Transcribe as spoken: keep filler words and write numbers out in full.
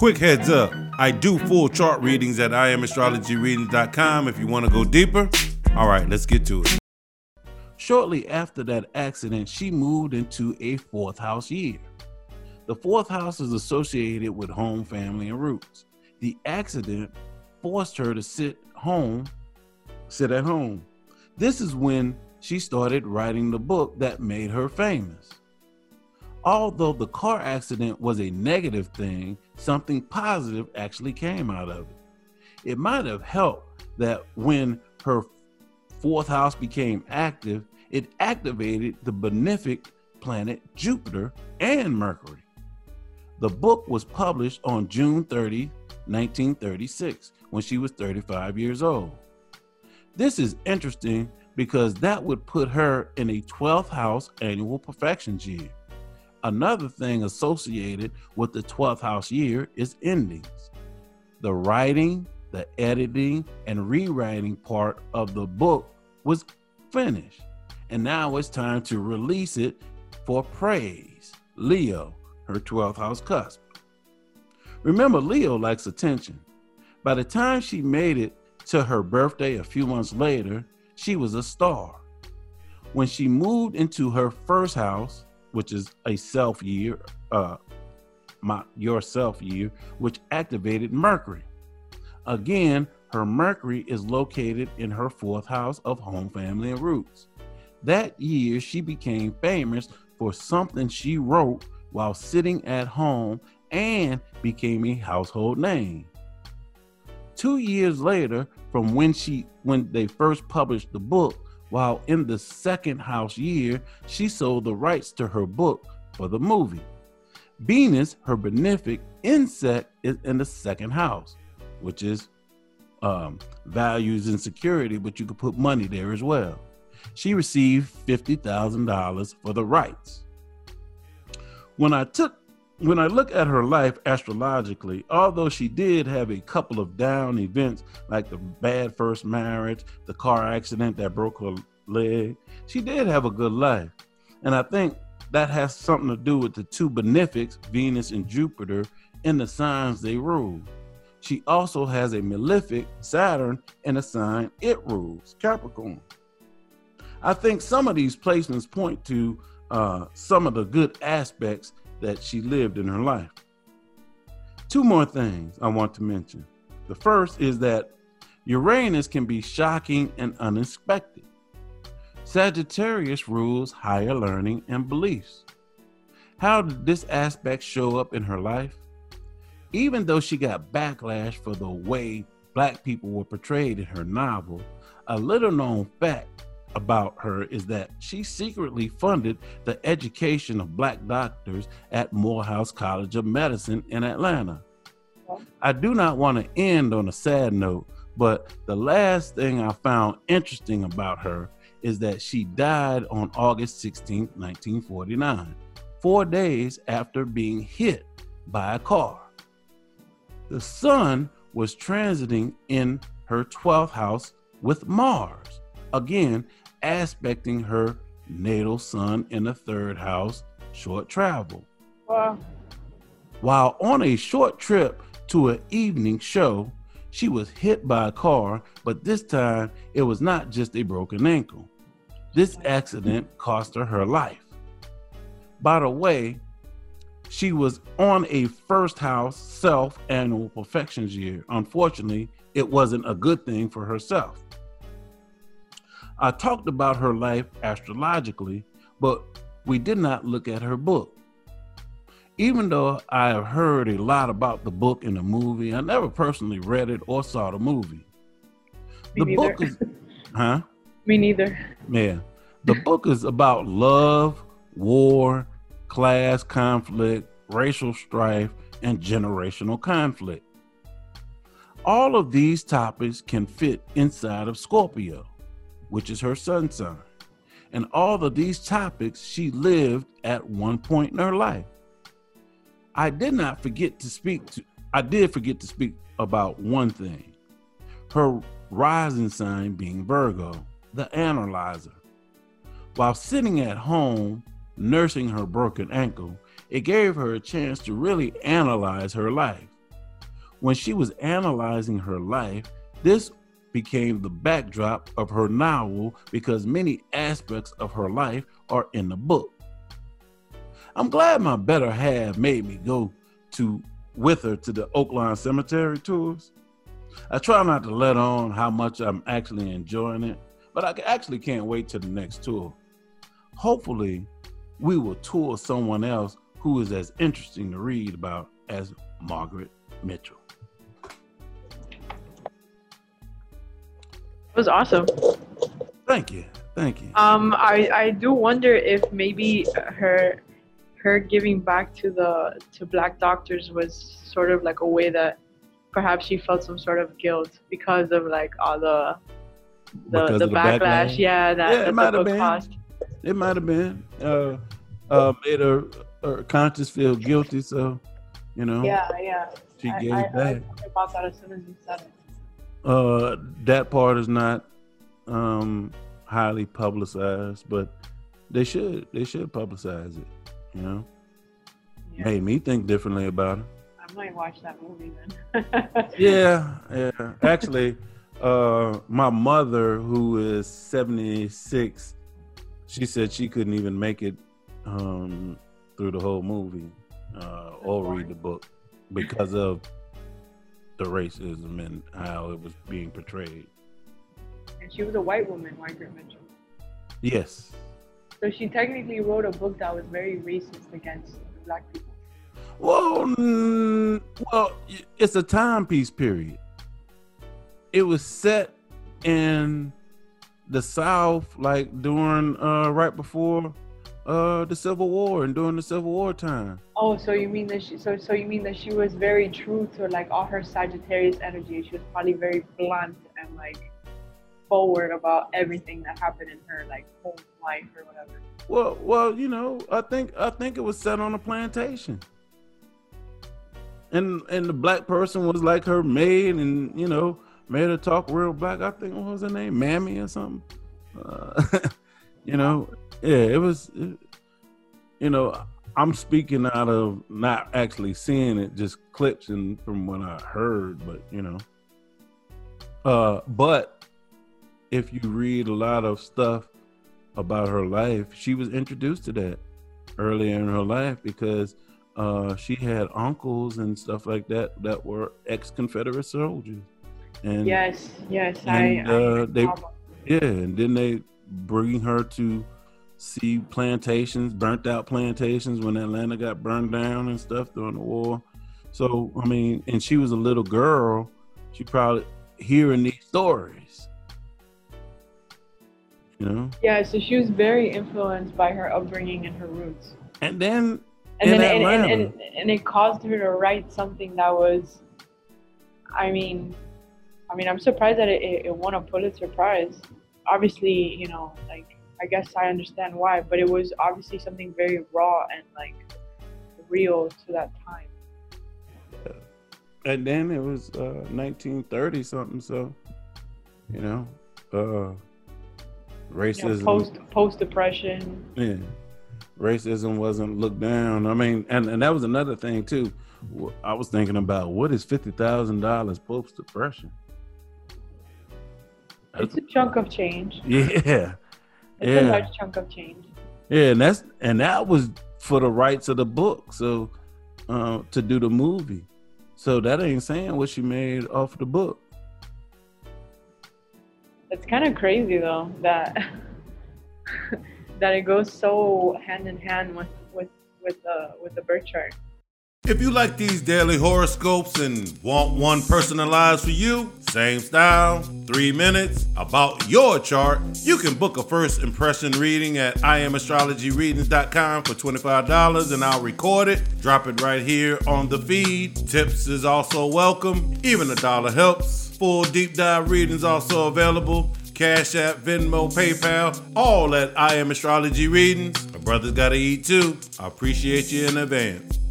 Quick heads up, I do full chart readings at I am astrology readings dot com if you want to go deeper. All right, let's get to it. Shortly after that accident, she moved into a fourth house year. The fourth house is associated with home, family, and roots. The accident forced her to sit home, sit at home. This is when she started writing the book that made her famous. Although the car accident was a negative thing, something positive actually came out of it. It might have helped that when her fourth house became active, it activated the benefic planet Jupiter and Mercury. The book was published on June thirtieth, nineteen thirty-six, when she was thirty-five years old. This is interesting because that would put her in a twelfth house annual perfections year. Another thing associated with the twelfth house year is endings. The writing, the editing, and rewriting part of the book was finished, and now it's time to release it for praise. Leo, her twelfth house cusp. Remember, Leo likes attention. By the time she made it to her birthday a few months later, she was a star. When she moved into her first house, which is a self year, uh, my your self year, which activated Mercury. Again, her Mercury is located in her fourth house of home, family, and roots. That year, she became famous for something she wrote while sitting at home and became a household name. Two years later, from when she when they first published the book, while in the second house year, she sold the rights to her book for the movie. Venus, her benefic insect, is in the second house, which is um, values and security, but you could put money there as well. She received fifty thousand dollars for the rights. When I took When I look at her life astrologically, although she did have a couple of down events like the bad first marriage, the car accident that broke her leg, she did have a good life. And I think that has something to do with the two benefics, Venus and Jupiter, in the signs they rule. She also has a malefic, Saturn, in a sign it rules, Capricorn. I think some of these placements point to uh, some of the good aspects that she lived in her life. Two more things I want to mention. The first is that Uranus can be shocking and unexpected. Sagittarius rules higher learning and beliefs. How did this aspect show up in her life? Even though she got backlash for the way Black people were portrayed in her novel, a little known fact about her is that she secretly funded the education of Black doctors at Morehouse College of Medicine in Atlanta. I do not want to end on a sad note, but the last thing I found interesting about her is that she died on August sixteenth, nineteen forty-nine, four days after being hit by a car. The sun was transiting in her twelfth house with Mars, again aspecting her natal sun in the third house, short travel. Wow. While on a short trip to an evening show, she was hit by a car, but this time it was not just a broken ankle. This accident cost her her life. By the way, she was on a first house self annual perfections year. Unfortunately, it wasn't a good thing for herself. I talked about her life astrologically, but we did not look at her book. Even though I have heard a lot about the book in the movie, I never personally read it or saw the movie. Me the neither. book is, huh? Me neither. Yeah. The book is about love, war, class conflict, racial strife, and generational conflict. All of these topics can fit inside of Scorpio, which is her sun sign. And all of these topics she lived at one point in her life. I did not forget to speak to, I did forget to speak about one thing. Her rising sign being Virgo, the analyzer. While sitting at home, nursing her broken ankle, it gave her a chance to really analyze her life. When she was analyzing her life, this became the backdrop of her novel because many aspects of her life are in the book. I'm glad my better half made me go to with her to the Oaklawn Cemetery tours. I try not to let on how much I'm actually enjoying it, but I actually can't wait till the next tour. Hopefully, we will tour someone else who is as interesting to read about as Margaret Mitchell. It was awesome. Thank you. Thank you. Um, I, I do wonder if maybe her her giving back to the to Black doctors was sort of like a way that perhaps she felt some sort of guilt because of like all the the, the, the backlash, backlash. Yeah, that, yeah, that it might the have book been. caused. It might have been. Uh, uh, made her, her conscience feel guilty, so you know. Yeah, yeah. She I, gave I, back. I thought about that as soon as you said it. Uh, that part is not um, highly publicized, but they should they should publicize it. You know, yeah. Made me think differently about it. I might watch that movie then. yeah, yeah. Actually, uh, my mother, who is seventy-six, she said she couldn't even make it um, through the whole movie uh, or read the book because of the racism and how it was being portrayed. And she was a white woman, Margaret Mitchell. Yes. So she technically wrote a book that was very racist against Black people. Well, mm, well, it's a timepiece period. It was set in the South, like during uh, right before uh, the Civil War and during the Civil War time. Oh, so you mean that she? So, so you mean that she was very true to like all her Sagittarius energy? She was probably very blunt and like forward about everything that happened in her like whole life or whatever. Well, well, you know, I think I think it was set on a plantation, and and the black person was like her maid, and you know, made her talk real black. I think what was her name, Mammy or something. Uh, you know, yeah, it was. It, you know, I'm speaking out of not actually seeing it, just clips and from what I heard, but you know, uh, but if you read a lot of stuff about her life, she was introduced to that earlier in her life because uh, she had uncles and stuff like that that were ex-Confederate soldiers. And yes, yes, and, I, uh, I they, yeah, and then they bring her to see plantations, burnt out plantations when Atlanta got burned down and stuff during the war. So I mean, and she was a little girl. She probably hearing these stories. You know? Yeah, so she was very influenced by her upbringing and her roots. And then, and then, and, and, and, and it caused her to write something that was, I mean, I mean, I'm surprised that it, it won a Pulitzer Prize. Obviously, you know, like, I guess I understand why, but it was obviously something very raw and like real to that time. And then it was uh, nineteen thirty something, so, you know, uh, racism. You know, post post depression. Yeah, racism wasn't looked down. I mean, and, and that was another thing too. I was thinking about what is fifty thousand dollars post depression. It's a chunk of change. Yeah, it's yeah. a large chunk of change. Yeah, and that's and that was for the rights of the book. So uh, to do the movie, so that ain't saying what she made off the book. It's kind of crazy though that that it goes so hand in hand with with with the with the birth chart. If you like these daily horoscopes and want one personalized for you, same style, three minutes, about your chart, you can book a first impression reading at I am astrology readings dot com for twenty-five dollars and I'll record it, drop it right here on the feed. Tips is also welcome, even a dollar helps. Full deep dive readings also available. Cash App, Venmo, PayPal, all at I Am Astrology Readings. My brother's gotta eat too. I appreciate you in advance.